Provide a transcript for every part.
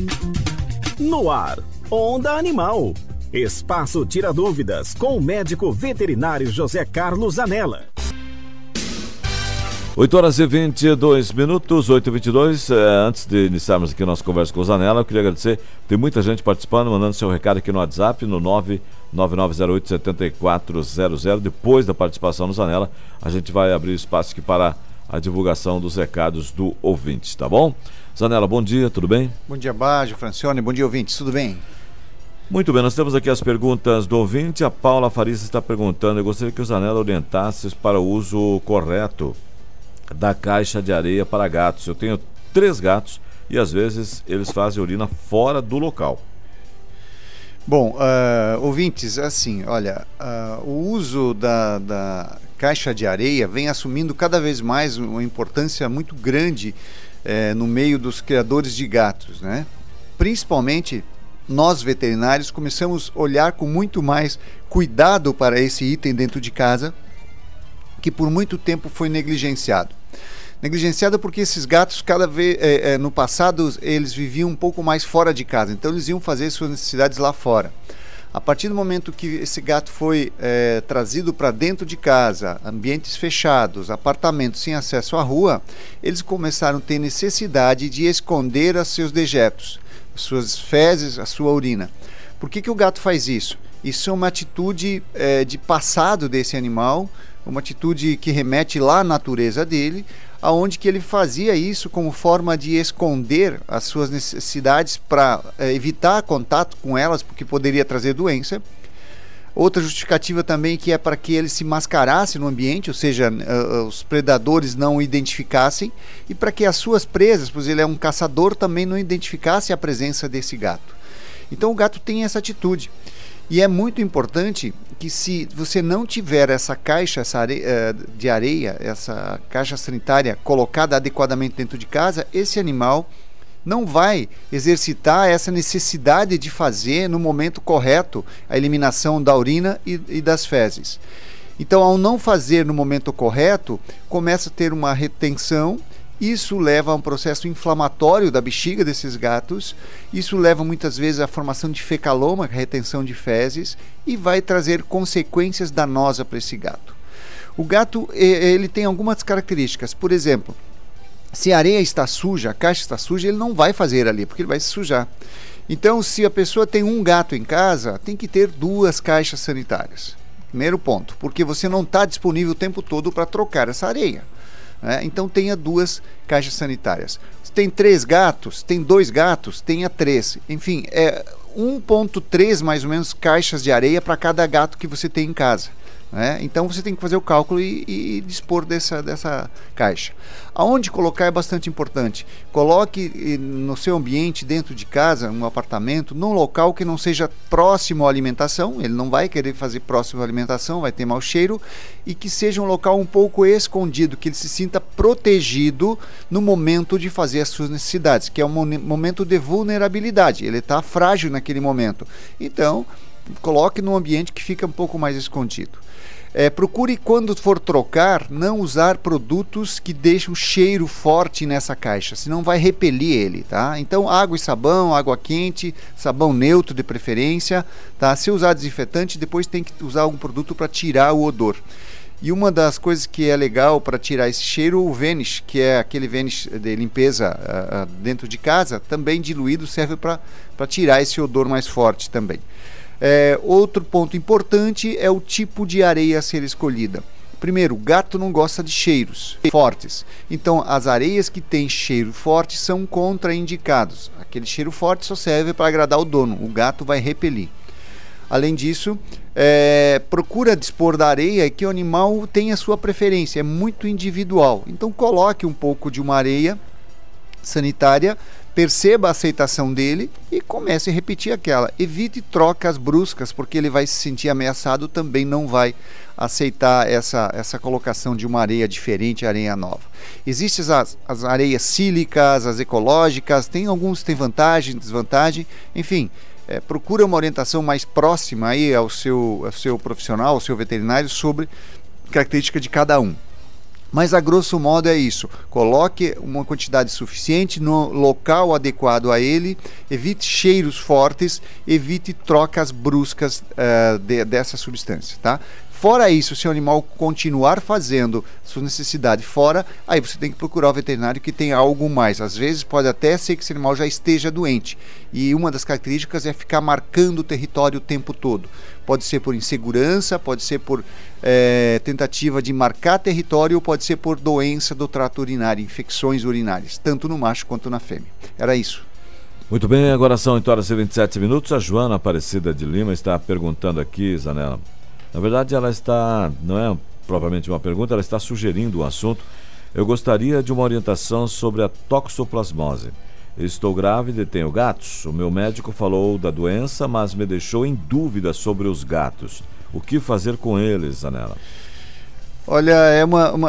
No ar, Onda Animal. Espaço Tira Dúvidas com o médico veterinário José Carlos Zanella. 8h22, 8h22. Antes de iniciarmos aqui a nossa conversa com o Zanella, eu queria agradecer. Tem muita gente participando, mandando seu recado aqui no WhatsApp, no 99908-7400. Depois da participação no Zanella, a gente vai abrir espaço aqui para a divulgação dos recados do ouvinte, tá bom? Zanella, bom dia, tudo bem? Bom dia, Baggio, Francione, bom dia, ouvintes, tudo bem? Muito bem, nós temos aqui as perguntas do ouvinte. A Paula Faris está perguntando: eu gostaria que o Zanella orientasse para o uso correto da caixa de areia para gatos. Eu tenho 3 gatos e às vezes eles fazem urina fora do local. Bom, ouvintes, assim, olha, o uso da caixa de areia vem assumindo cada vez mais uma importância muito grande no meio dos criadores de gatos, né? Principalmente nós veterinários começamos a olhar com muito mais cuidado para esse item dentro de casa, que por muito tempo foi negligenciado. Negligenciado porque esses gatos, cada vez no passado, eles viviam um pouco mais fora de casa, então eles iam fazer suas necessidades lá fora. A partir do momento que esse gato foi trazido para dentro de casa, ambientes fechados, apartamentos sem acesso à rua, eles começaram a ter necessidade de esconder os seus dejetos, suas fezes, a sua urina. Por que o gato faz isso? Isso é uma atitude de passado desse animal, uma atitude que remete lá à natureza dele, aonde que ele fazia isso como forma de esconder as suas necessidades para evitar contato com elas, porque poderia trazer doença. Outra justificativa também que é para que ele se mascarasse no ambiente, ou seja, os predadores não o identificassem, e para que as suas presas, pois ele é um caçador, também não identificassem a presença desse gato. Então o gato tem essa atitude. E é muito importante que, se você não tiver essa caixa de areia, essa caixa sanitária colocada adequadamente dentro de casa, esse animal não vai exercitar essa necessidade de fazer no momento correto a eliminação da urina e das fezes. Então, ao não fazer no momento correto, começa a ter uma retenção. Isso leva a um processo inflamatório da bexiga desses gatos, isso leva muitas vezes à formação de fecaloma, a retenção de fezes, e vai trazer consequências danosas para esse gato. O gato, ele tem algumas características. Por exemplo, se a areia está suja, a caixa está suja, ele não vai fazer ali, porque ele vai se sujar. Então, se a pessoa tem um gato em casa, tem que ter 2 caixas sanitárias. Primeiro ponto, porque você não está disponível o tempo todo para trocar essa areia. Então tenha 2 caixas sanitárias. Se tem 3 gatos, tem 2 gatos, tenha 3. Enfim, 1,3 mais ou menos caixas de areia para cada gato que você tem em casa. Então você tem que fazer o cálculo e dispor dessa caixa. Aonde colocar é bastante importante. Coloque no seu ambiente, dentro de casa, um apartamento, num local que não seja próximo à alimentação. Ele não vai querer fazer próximo à alimentação, vai ter mau cheiro. E que seja um local um pouco escondido, que ele se sinta protegido no momento de fazer as suas necessidades, que é um momento de vulnerabilidade. Ele está frágil naquele momento. Então, coloque num ambiente que fica um pouco mais escondido. Procure, quando for trocar, não usar produtos que deixam cheiro forte nessa caixa, senão vai repelir ele, tá? Então, água e sabão, água quente, sabão neutro de preferência, tá? Se usar desinfetante, depois tem que usar algum produto para tirar o odor. E uma das coisas que é legal para tirar esse cheiro, o Vanish, que é aquele Vanish de limpeza dentro de casa, também diluído, serve para tirar esse odor mais forte também. Outro ponto importante é o tipo de areia a ser escolhida. Primeiro, o gato não gosta de cheiros fortes. Então, as areias que têm cheiro forte são contraindicados. Aquele cheiro forte só serve para agradar o dono. O gato vai repelir. Além disso, procura dispor da areia que o animal tenha a sua preferência. É muito individual. Então, coloque um pouco de uma areia sanitária, perceba a aceitação dele e comece a repetir aquela. Evite trocas bruscas, porque ele vai se sentir ameaçado, também não vai aceitar essa colocação de uma areia diferente, areia nova. Existem as areias sílicas, as ecológicas, alguns têm vantagem, desvantagem, enfim. Procura uma orientação mais próxima aí ao seu profissional, ao seu veterinário, sobre característica de cada um. Mas a grosso modo é isso, coloque uma quantidade suficiente no local adequado a ele, evite cheiros fortes, evite trocas bruscas dessa substância, tá? Fora isso, se o animal continuar fazendo sua necessidade fora, aí você tem que procurar o veterinário que tem algo mais. Às vezes pode até ser que esse animal já esteja doente. E uma das características é ficar marcando o território o tempo todo. Pode ser por insegurança, pode ser por tentativa de marcar território, ou pode ser por doença do trato urinário, infecções urinárias, tanto no macho quanto na fêmea. Era isso. Muito bem, agora são 8h27. A Joana Aparecida de Lima está perguntando aqui, Zanella. Na verdade, ela está, não é propriamente uma pergunta, ela está sugerindo um assunto. Eu gostaria de uma orientação sobre a toxoplasmose. Estou grávida e tenho gatos. O meu médico falou da doença, mas me deixou em dúvida sobre os gatos. O que fazer com eles, Zanella? Olha, é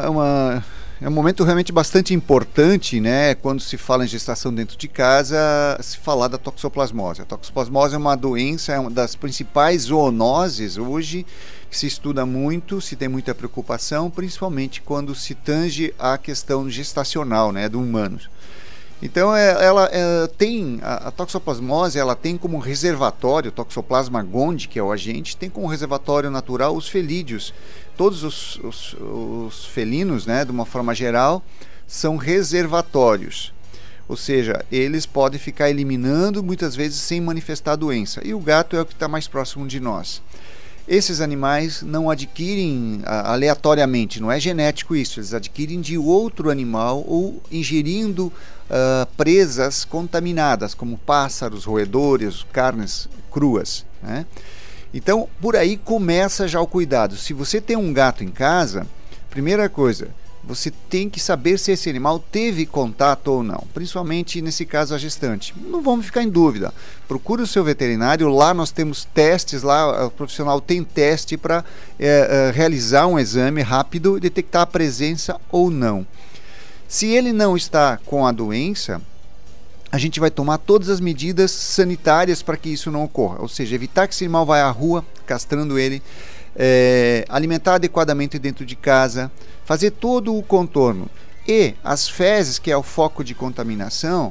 um momento realmente bastante importante, né? Quando se fala em gestação dentro de casa, se falar da toxoplasmose. A toxoplasmose é uma doença, é uma das principais zoonoses hoje, que se estuda muito, se tem muita preocupação, principalmente quando se tange a questão gestacional, né, do humano. Então, ela tem, a toxoplasmose, ela tem como reservatório, Toxoplasma gondii, que é o agente, tem como reservatório natural os felídeos. Todos os felinos, né, de uma forma geral, são reservatórios. Ou seja, eles podem ficar eliminando muitas vezes sem manifestar a doença. E o gato é o que está mais próximo de nós. Esses animais não adquirem aleatoriamente, não é genético isso, eles adquirem de outro animal ou ingerindo presas contaminadas, como pássaros, roedores, carnes cruas, né? Então, por aí começa já o cuidado. Se você tem um gato em casa, primeira coisa, você tem que saber se esse animal teve contato ou não, principalmente nesse caso a gestante. Não vamos ficar em dúvida. Procure o seu veterinário, lá nós temos testes, lá o profissional tem teste para realizar um exame rápido e detectar a presença ou não. Se ele não está com a doença, a gente vai tomar todas as medidas sanitárias para que isso não ocorra, ou seja, evitar que esse animal vá à rua, castrando ele, alimentar adequadamente dentro de casa, fazer todo o contorno. E as fezes, que é o foco de contaminação,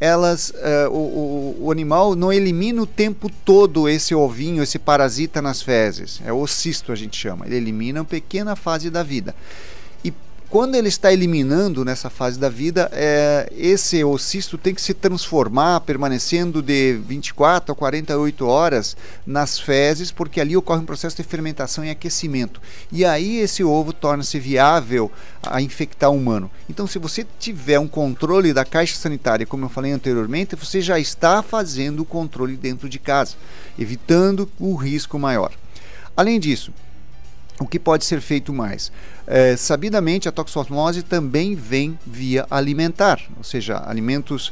o animal não elimina o tempo todo esse ovinho, esse parasita nas fezes, é o cisto a gente chama, ele elimina uma pequena fase da vida. Quando ele está eliminando nessa fase da vida, esse oocisto tem que se transformar, permanecendo de 24 a 48 horas nas fezes, porque ali ocorre um processo de fermentação e aquecimento. E aí esse ovo torna-se viável a infectar o humano. Então, se você tiver um controle da caixa sanitária, como eu falei anteriormente, você já está fazendo o controle dentro de casa, evitando o risco maior. Além disso, o que pode ser feito mais? Sabidamente, a toxoplasmose também vem via alimentar, ou seja, alimentos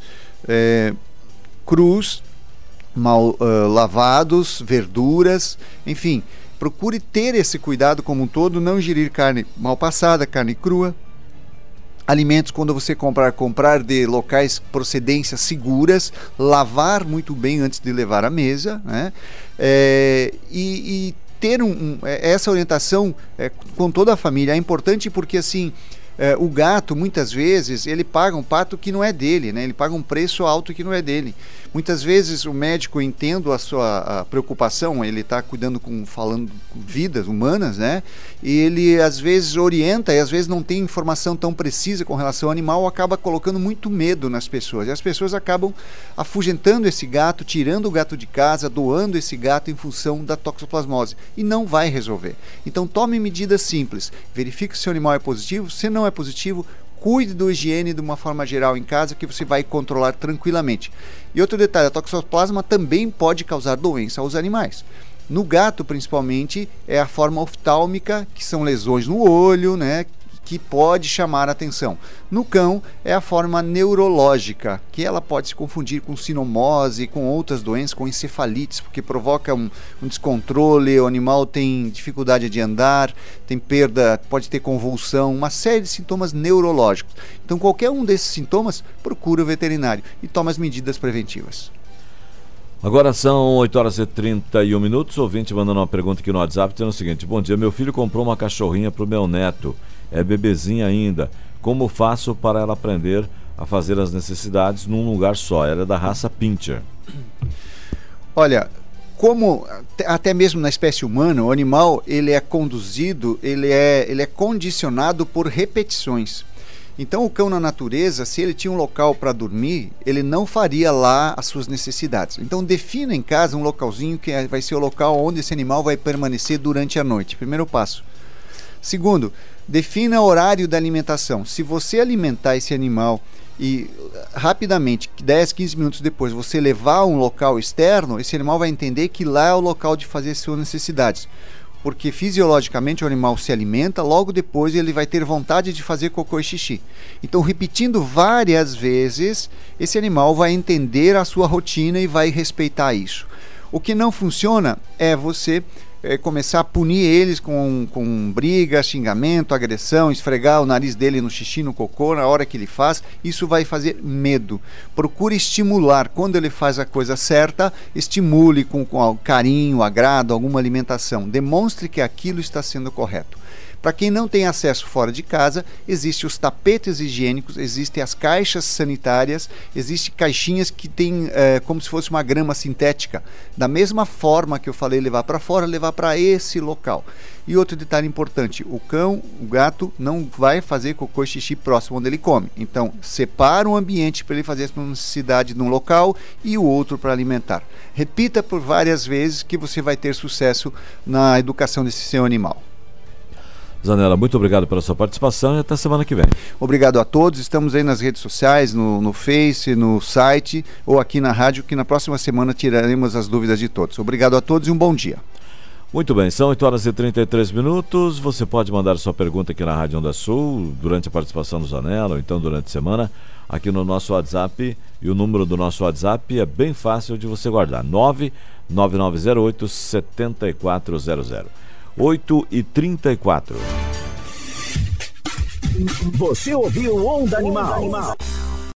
crus, mal lavados, verduras, enfim, procure ter esse cuidado como um todo, não ingerir carne mal passada, carne crua. Alimentos, quando você comprar de locais procedências seguras, lavar muito bem antes de levar à mesa, né? E ter essa orientação com toda a família é importante, porque assim, o gato muitas vezes ele paga um pato que não é dele, né? Ele paga um preço alto que não é dele. Muitas vezes o médico, entendo a sua preocupação, ele está falando com vidas humanas, né? E ele às vezes orienta e às vezes não tem informação tão precisa com relação ao animal, acaba colocando muito medo nas pessoas. E as pessoas acabam afugentando esse gato, tirando o gato de casa, doando esse gato em função da toxoplasmose. E não vai resolver. Então tome medidas simples. Verifique se o animal é positivo. Se não é positivo, cuide da higiene de uma forma geral em casa, que você vai controlar tranquilamente. E outro detalhe, a toxoplasma também pode causar doença aos animais. No gato, principalmente, é a forma oftálmica, que são lesões no olho, né, que pode chamar a atenção. No cão, é a forma neurológica, que ela pode se confundir com sinomose, com outras doenças, com encefalites, porque provoca um descontrole, o animal tem dificuldade de andar, tem perda, pode ter convulsão, uma série de sintomas neurológicos. Então, qualquer um desses sintomas, procura o veterinário e toma as medidas preventivas. Agora são 8h31, ouvinte mandando uma pergunta aqui no WhatsApp, dizendo o seguinte: bom dia, meu filho comprou uma cachorrinha para o meu neto é bebezinha ainda. Como faço para ela aprender a fazer as necessidades num lugar só? Ela é da raça Pinscher. Olha, como até mesmo na espécie humana, o animal ele é conduzido, ele é condicionado por repetições. Então o cão na natureza, se ele tinha um local para dormir, ele não faria lá as suas necessidades. Então defina em casa um localzinho que vai ser o local onde esse animal vai permanecer durante a noite. Primeiro passo. Segundo, defina o horário da alimentação. Se você alimentar esse animal e rapidamente, 10, 15 minutos depois, você levar a um local externo, esse animal vai entender que lá é o local de fazer suas necessidades. Porque fisiologicamente o animal se alimenta, logo depois ele vai ter vontade de fazer cocô e xixi. Então, repetindo várias vezes, esse animal vai entender a sua rotina e vai respeitar isso. O que não funciona é você começar a punir eles com briga, xingamento, agressão, esfregar o nariz dele no xixi, no cocô, na hora que ele faz. Isso vai fazer medo. Procure estimular. Quando ele faz a coisa certa, estimule com carinho, agrado, alguma alimentação. Demonstre que aquilo está sendo correto. Para quem não tem acesso fora de casa, existem os tapetes higiênicos, existem as caixas sanitárias, existem caixinhas que tem como se fosse uma grama sintética. Da mesma forma que eu falei levar para fora, levar para esse local. E outro detalhe importante, o gato não vai fazer cocô e xixi próximo onde ele come. Então, separa um ambiente para ele fazer a necessidade num local e o outro para alimentar. Repita por várias vezes que você vai ter sucesso na educação desse seu animal. Zanella, muito obrigado pela sua participação e até semana que vem. Obrigado a todos, estamos aí nas redes sociais, no Face, no site ou aqui na rádio, que na próxima semana tiraremos as dúvidas de todos. Obrigado a todos e um bom dia. Muito bem, são 8h33. Você pode mandar sua pergunta aqui na Rádio Onda Sul, durante a participação do Zanella, ou então durante a semana, aqui no nosso WhatsApp. E o número do nosso WhatsApp é bem fácil de você guardar, 99908-7400. 8h34. Você ouviu Onda Animal.